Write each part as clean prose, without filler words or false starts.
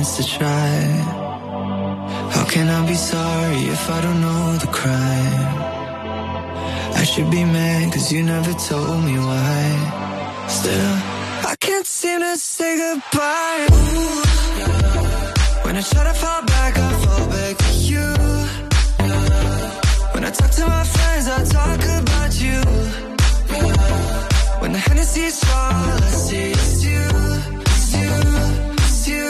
chance to try. How can I be sorry if I don't know the crime? I should be mad cause you never told me why. Still, I can't seem to say goodbye. Ooh, yeah. When I try to fall back, I fall back to you. Yeah. When I talk to my friends, I talk about you. Yeah. When the Hennessy's all I see is you. It's you, it's you.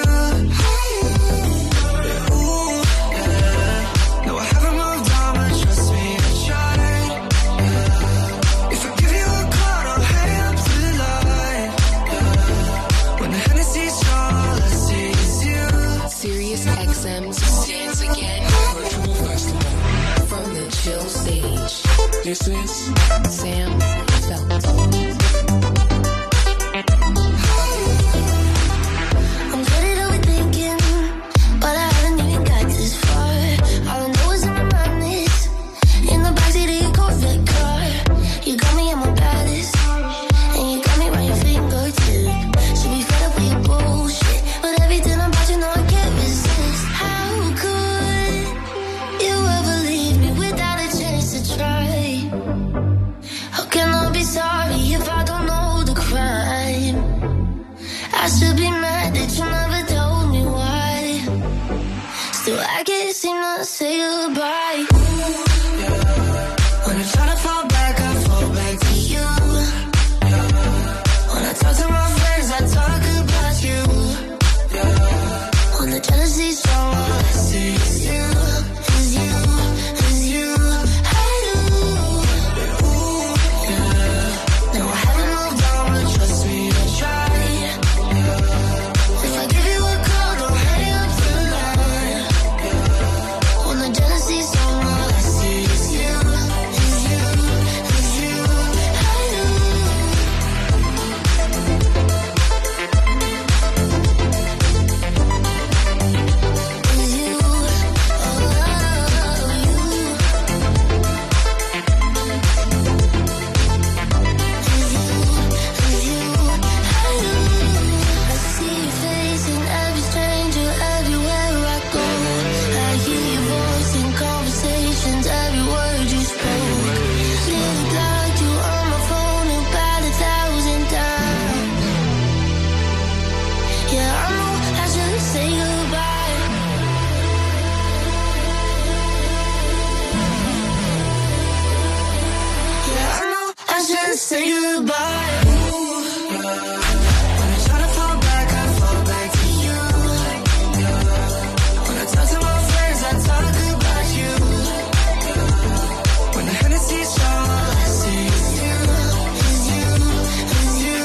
Stands Again Virtual Festival from the Chill Stage. This is Sam Felt. I'm good at overthinking, but I haven't even got this far. All I know is in my mind is in the backseat of your Corvette car. You got me at my baddest, and you got me by your fingertip. Should be fed up with your bullshit, but everything about you know I can't resist. How could you ever leave me without a chance to try? How can I be sorry if I don't know the crime? I should be mad that you never told me why. Still I can't seem to say goodbye. When I try to fall back, I fall back to you. When I talk to my friends, I talk about you. When the jealousy's strong, all I see is you, is you, is you. No, I haven't moved on, but trust me, I try. If I give you a call, don't hang up the line. When the jealousy's strong, all I see is you, is you, is you. Say goodbye. When I try to fall back, I fall back to you. When I talk to my friends, I talk about you. When the Hennessy's strong, all I see is you, is you, is you.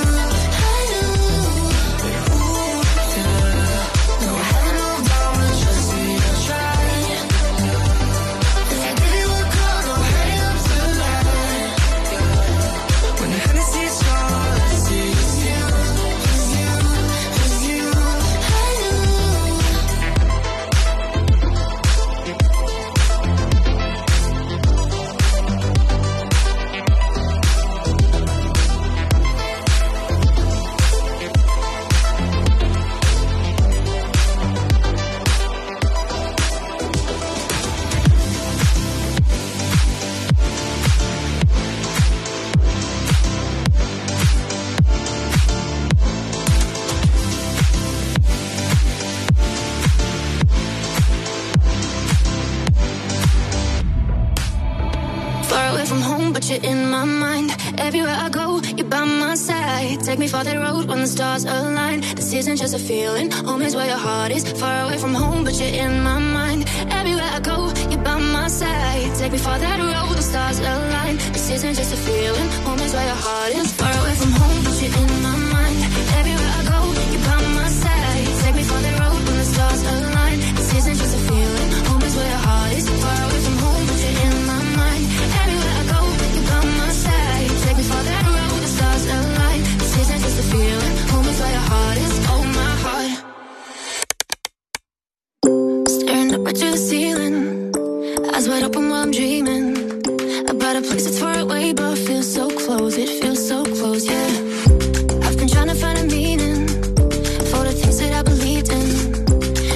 No, I haven't moved on, but trust me, I try. If I give you a call, don't hang up the line. When the Hennessy's strong, all I see is you, is you, is you. Far away from home, but you're in my mind. Everywhere I go, you're by my side. Take me for that road when the stars align. This isn't just a feeling, home is where your heart is. Far away from home, but you're in my mind. Everywhere I go, you're by my side. Take me for that road, the stars align. This isn't just a feeling, home is where your heart is. Far away from home, but you're in my mind. Everywhere I go, you're by my side. Take me for that road when the stars align. This isn't just a feeling, home is where your heart is. Far away from home, but you're in my mind. Everywhere I go, you're by my side. Take me for that road, the stars align. This isn't just a feeling, home is where your heart is. Oh, my heart. Staring up right through the ceiling, eyes wide open while I'm dreaming about a place that's far away but feels so close. It feels so close, yeah. I've been trying to find a meaning for the things that I believed in.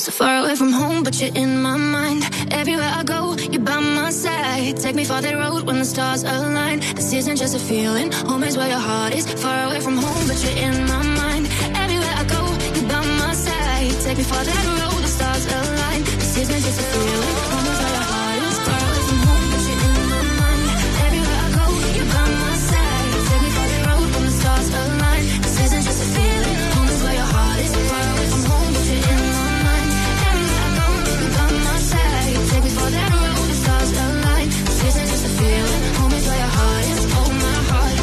So far away from home, but you're in my mind. Everywhere I go, you're by my side. Take me for that road when the stars align. This isn't just a feeling, home is where your heart is. Far away from home, but you're in my mind. Everywhere I go, you're by my side. Take me for that road, the stars align. This isn't just a feeling, home is where your heart is. Far away from home, but you're in my mind. Everywhere I go, you're by my side. Take me for that road when the stars align. This isn't just a feeling, home is where your heart is. Far away from home, but you're in my mind. Everywhere I go, you're by my side. Take me for that road, the stars align. This isn't just a feeling, home is where your heart is. Oh, my heart.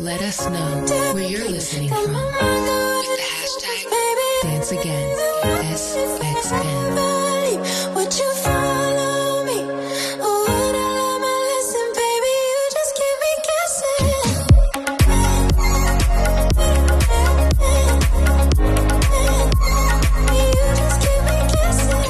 Let us know where you're listening from with the hashtag DanceAgain, SXN. Would you follow me? Or would I learn my lesson, baby? You just keep me guessing. You just keep me guessing.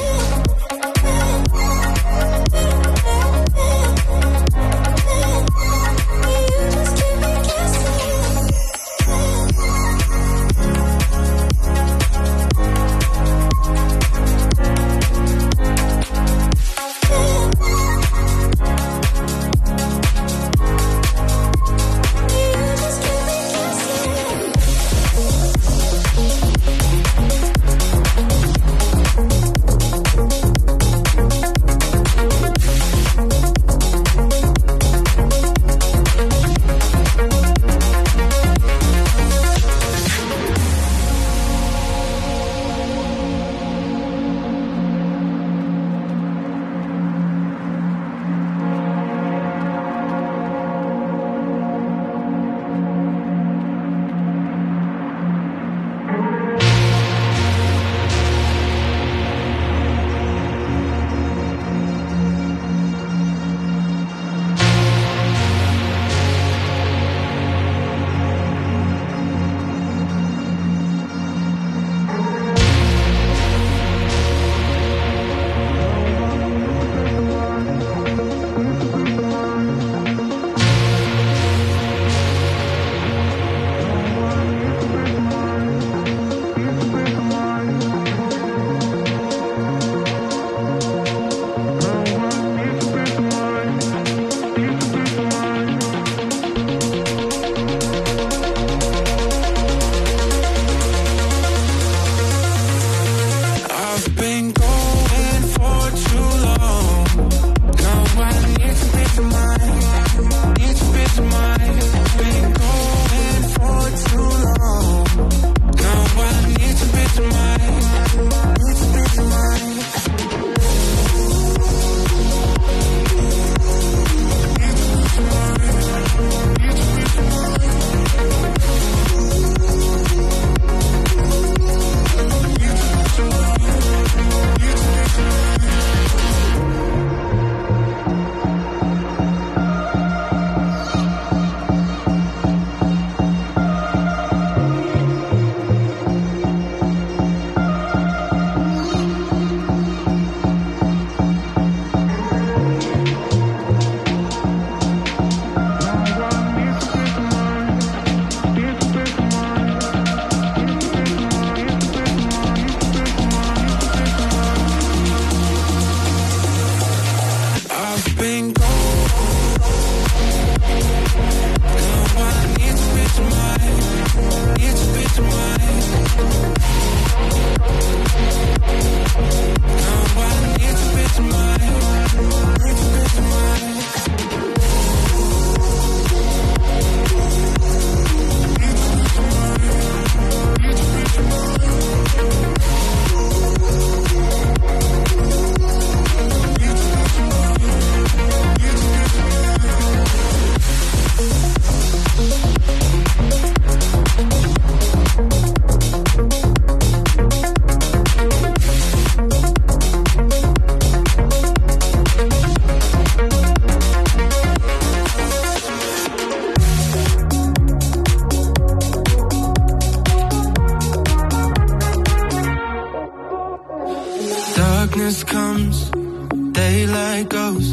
Darkness comes, daylight goes.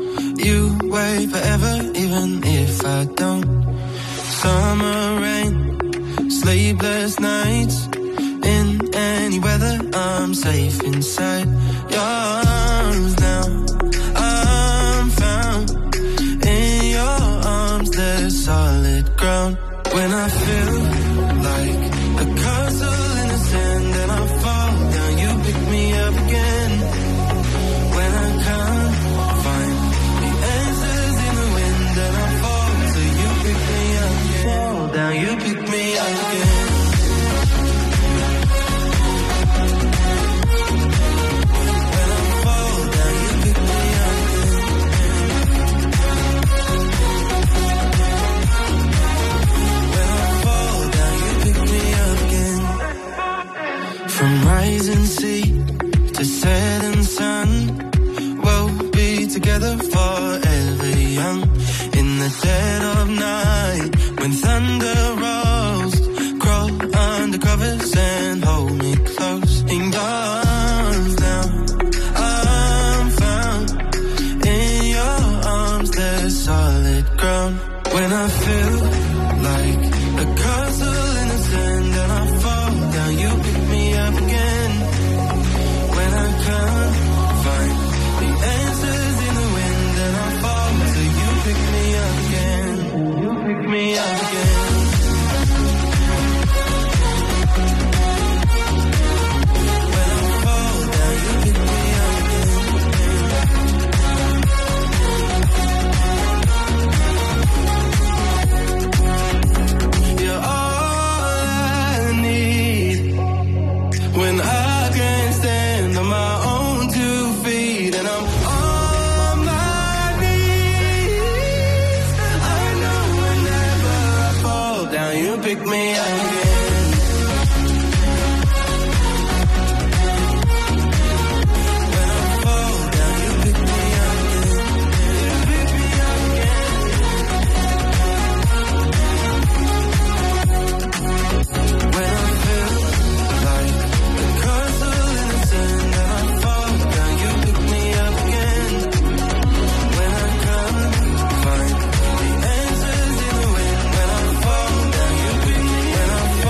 You wait forever, even if I don't. Summer rain, sleepless nights. In any weather, I'm safe inside your arms now. I'm found in your arms, there's solid ground. When I feel like a castle in the sand and I fall down, you pick me up again. When I can't find the answers in the wind and I fall, so you pick me up again. Fall down, you pick me up again. rising sea to setting sun. We'll be together forever young. In the dead of night, when thunder rolls, crawl under covers and hold me close. In your arms now, I'm found. In your arms, there's solid ground. When I feel like a castle in the sand and I fall down, you pick me up again. When I can't find the answers in the wind and I fall, so you pick me up again. You pick me up again. When I fall down, you pick me up again. You're all I need when I can't stand on my own 2 feet and I'm on my knees. I know whenever I fall down, you pick me up again. When I fall down, you pick me up again. You pick me up again. When I feel like a castle in the sand and I fall down, you pick me up again. When I can't find the answers in the wind, when I fall down, you pick me up. When I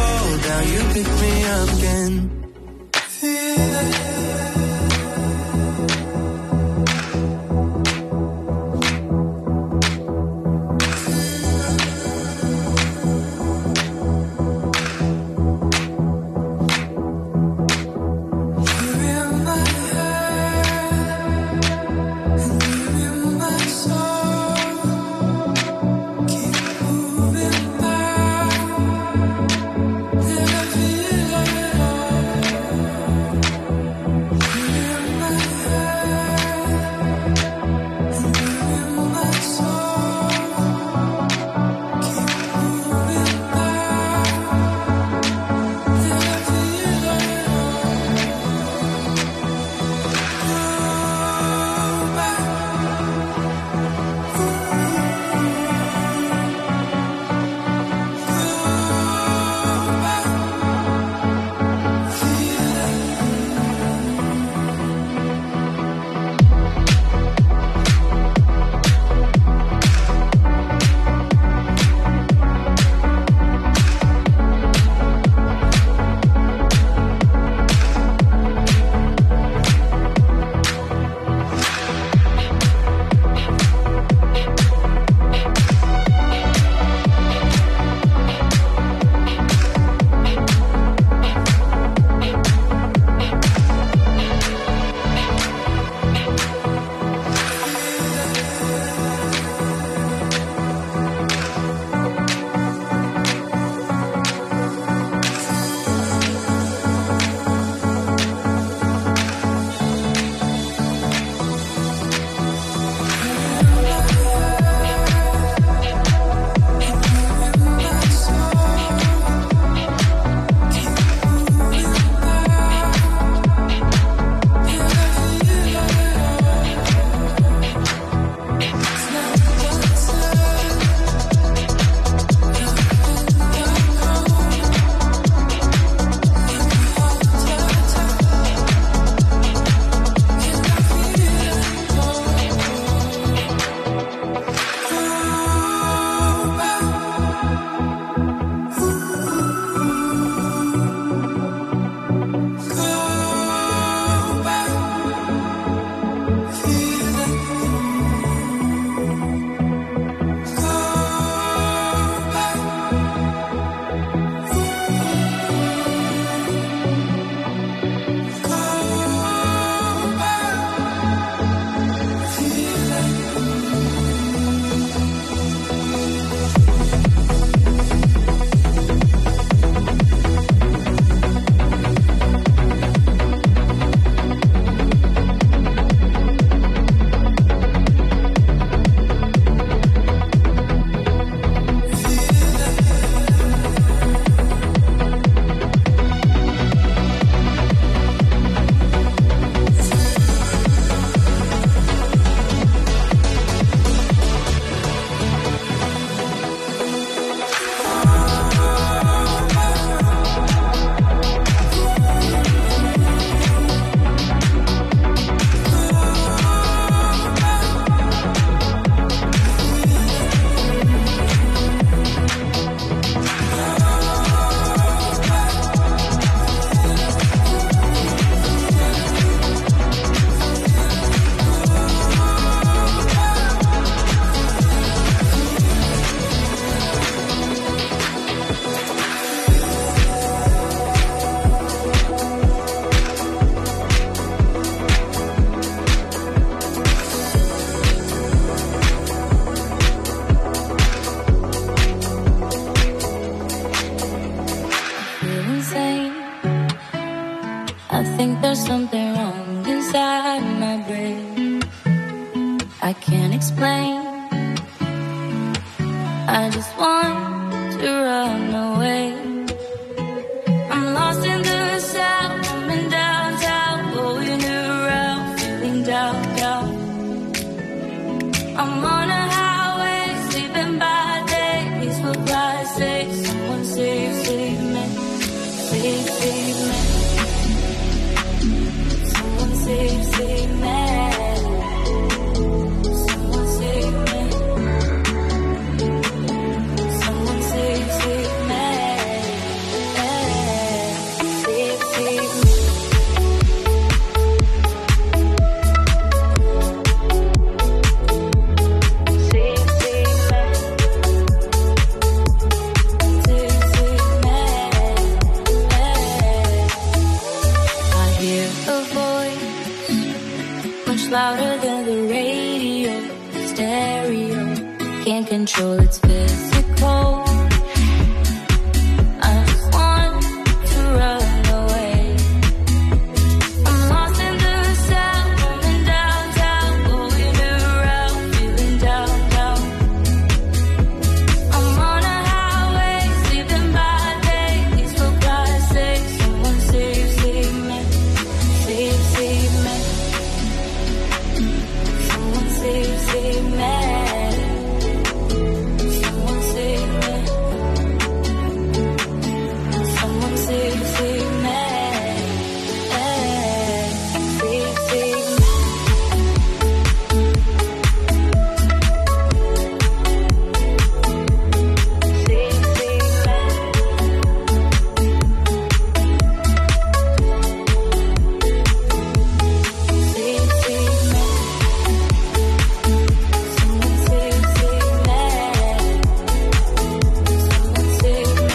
There's something wrong inside my brain. I can't explain. I just want to run away. I'm lost in the sound. I'm in downtown, going around, feeling down, down. I'm on a highway, sleeping by day. Peaceful flight, save someone, save, save me, save, save me. Someone save, save me. Someone save me. Someone save, save me. Save, save me. Save, save me. Save, save me. I hear a voice much louder than the radio, stereo. Can't control its physical. I just want to run away. I'm lost in the sound, going downtown, going around, feeling down, down. I'm on a highway, sleeping by day. Peaceful flight, save someone, save, save me, save, save me. Someone save, save me. Someone save me. Someone save, save me. Save, save me. Save, save me. Save, save me. Someone save, save me. Someone save me.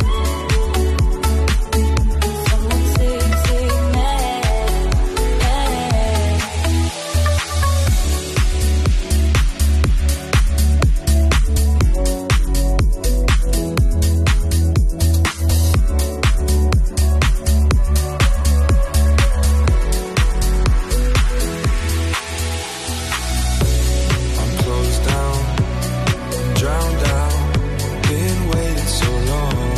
Someone save, save me. I'm closed down, drowned out, been waiting so long.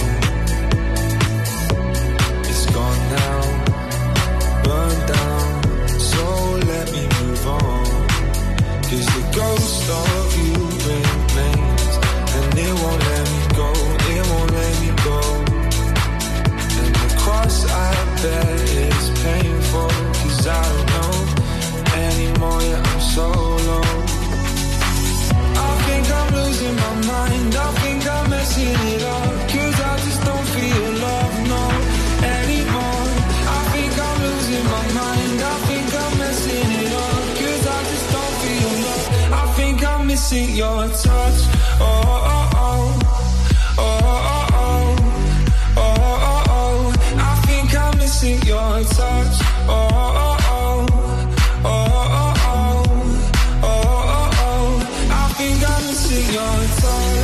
It's gone now, burned down, so let me move on. 'Cause the ghost of you remains, and it won't let me go, it won't let me go. And the cross I bear is painful, 'cause I don't know anymore, yeah, I'm so low. I think I'm losing my mind, I think I'm messing it up, 'cause I just don't feel love, no, anymore. I think I'm losing my mind, I think I'm messing it up, 'cause I just don't feel love. I think I'm missing your touch, oh, oh, oh, oh, oh, oh, oh, oh, oh. I think I'm missing your touch, oh, oh, oh, oh, oh, oh, oh, oh, oh. I think I'm missing your touch.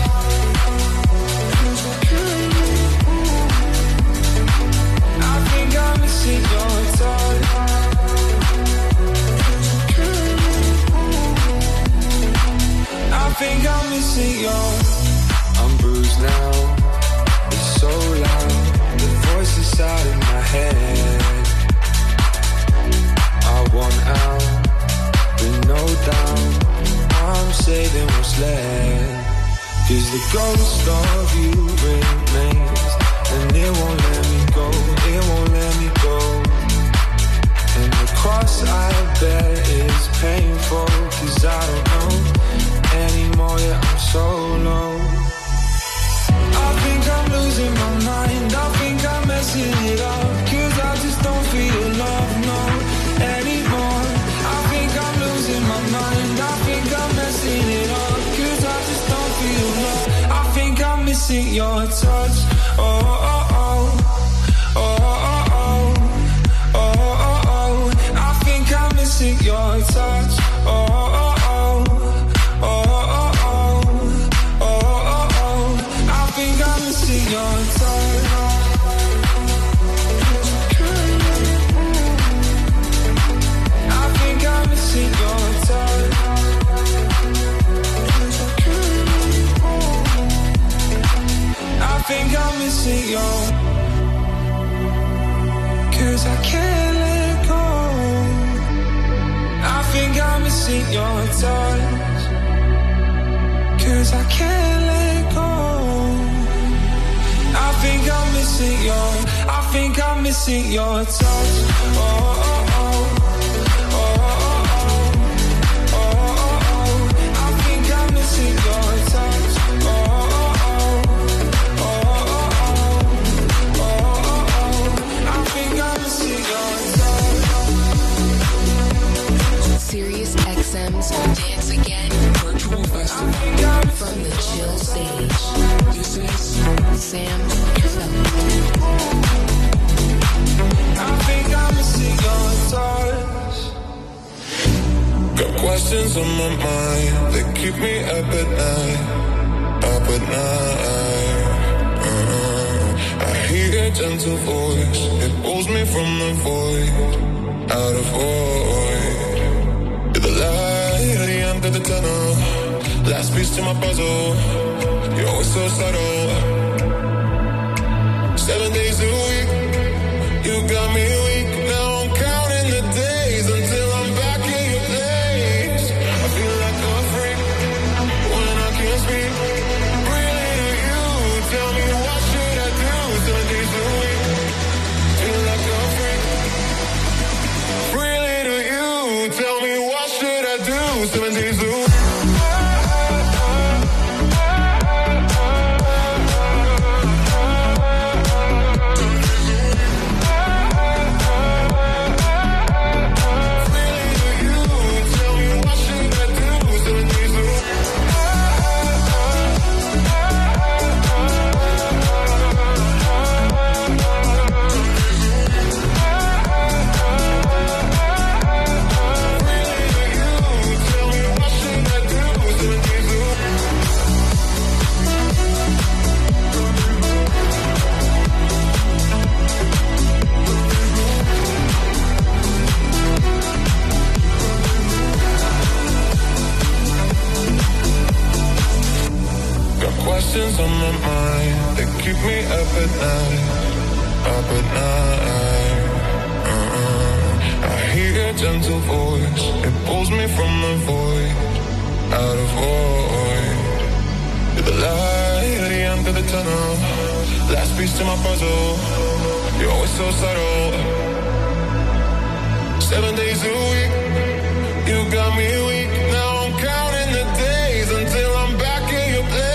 I think I'm missing your touch. I think I'm missing your. I'm bruised now. It's so loud. The voice inside in my head. I want out with no doubt. I'm saving what's left. 'Cause the ghost of you remains, and it won't let me go, it won't let me go. And the cross I bear is painful, 'cause I don't know anymore, yeah, I'm so low. I think I'm losing my mind, I think I'm messing it up, 'cause I just don't feel love, no, anymore. I think I'm losing my mind, I think I'm messing it up, 'cause I just don't feel love. I think I'm missing your touch, oh, oh, oh, oh, oh, oh, oh, oh, oh. I think I'm missing your touch, oh, oh, oh, oh, oh, oh, oh, oh, oh. I think I'm missing your touch. missing your touch. I think I'm missing your, 'cause I can't let go. I think I'm missing your touch, 'cause I can't let go. I think I'm missing your, I think I'm missing your touch. Oh, oh, oh. Oh, oh, oh. Oh, oh, oh. I think I'm missing your touch. Oh, oh, oh. Oh, oh, oh. I think I'm missing your touch. Sirius XM's Dance Again Virtual Festival from the Chill Stage. This is Sam Fellow. I think I'm missing your touch. Got questions on my mind, they keep me up at night, up at night. I hear a gentle voice, it pulls me from the void, out of void. You're the light at the end of the tunnel, last piece to my puzzle. You're always so subtle. 7 days a week, you got me weak. Now I'm counting the days until I'm back in your place. I feel like a freak when I can't speak. Really to you, tell me what should I do? 7 days a week, feel like a freak. Really to you, tell me what should I do? 7 days a week. Questions on my mind, they keep me up at night, up at night. I hear a gentle voice, it pulls me from the void, out of void. You're the light at the end of the tunnel, last piece to my puzzle. You're always so subtle. 7 days a week, you got me weak. Now I'm counting the days until I'm back in your place.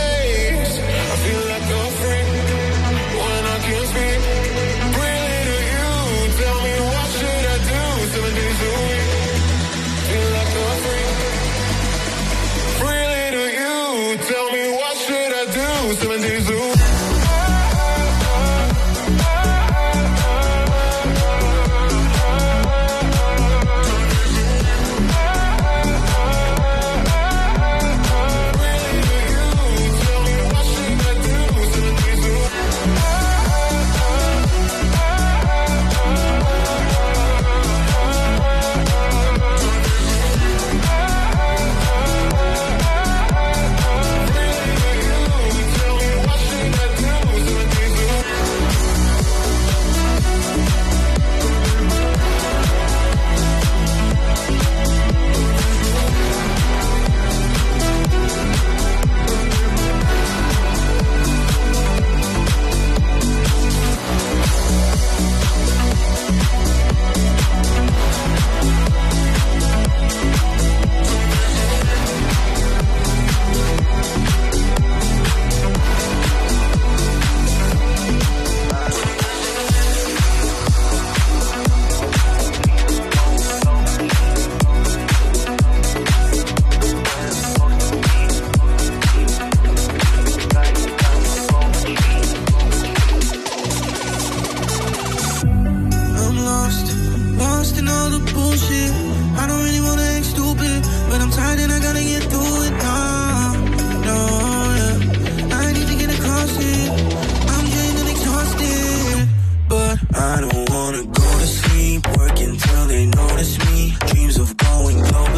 I don't wanna go to sleep, working till they notice me. Dreams of going global.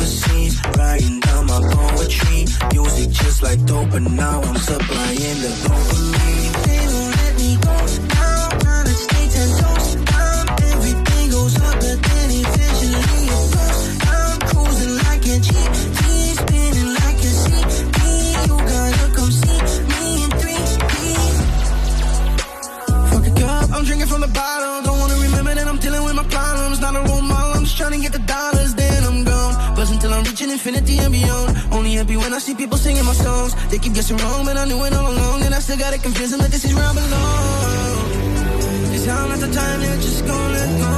overseas, writing down my poetry. Music just like dope, but now I'm supplying the dopamine. They won't let me go now, trying to stay 10 toes down. Everything goes up, but then eventually it goes down. Cruising like a GT, spinning like a CD. You gotta come see me in 3D. Fuck a cup, I'm drinking from the bottle. Don't wanna remember that I'm dealing with my problems. Not a role model, I'm just trying to get the dollars, then I'm gone. Buzz until I'm reaching infinity and beyond. Only happy when I see people singing my songs. They keep guessing wrong, but I knew it all along. And I still gotta convince them that this is where I belong. Cause I'm at the time they're just gonna let go.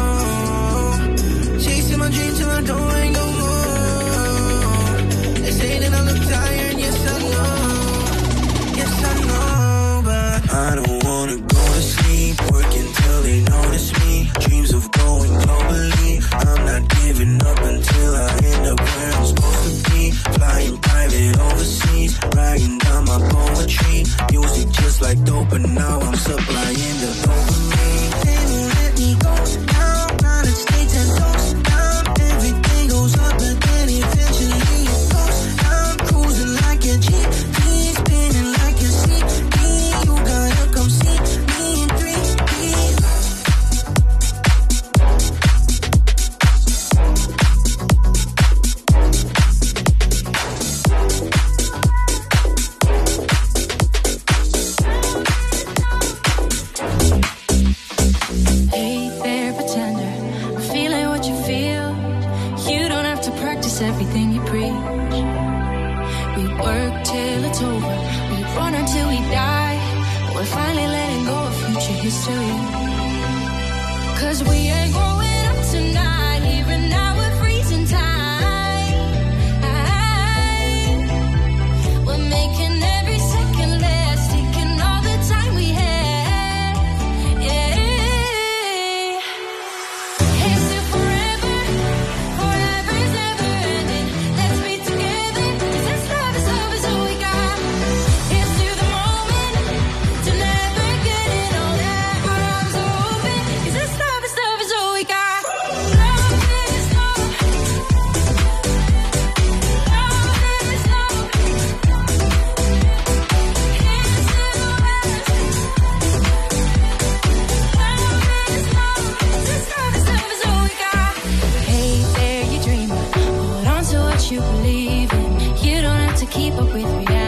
Chasing my dreams till I don't ain't no more. They say that I look tired, yes I know. Yes I know, but I don't wanna go to sleep. Working till they notice me. Dreams of going globally. I'm not giving up until I end up where I'm supposed to be. Flying private overseas, writing down my poetry. Music just like dope, but now I'm supplying the dopamine. They won't let me go now, trying to stay 10 toes down. Everything goes up, but then eventually it goes down. Cruising like a GT, spinning like a CD. You gotta come see me in 3D. Hey there, pretender. I'm feeling what you feel. You don't have to practice everything you preach. We work till it's over. We run until we die. We're finally letting go of future history. Cause we ain't growing up tonight. Even now we're freezing time. We're making every second last. Taking all the time we had. Yeah. Hey, still forever. Forever is never ending. Let's be together. 'Cause this love is all we got. Here's to the moment. To never get it all that. Our arms are open. 'Cause this love is all we got. Love is love. Love is love. Here's to the rest. Love is love. This love is all we got. Hey there, you dreamer. Hold on to what you believe in. You don't have to keep up with reality.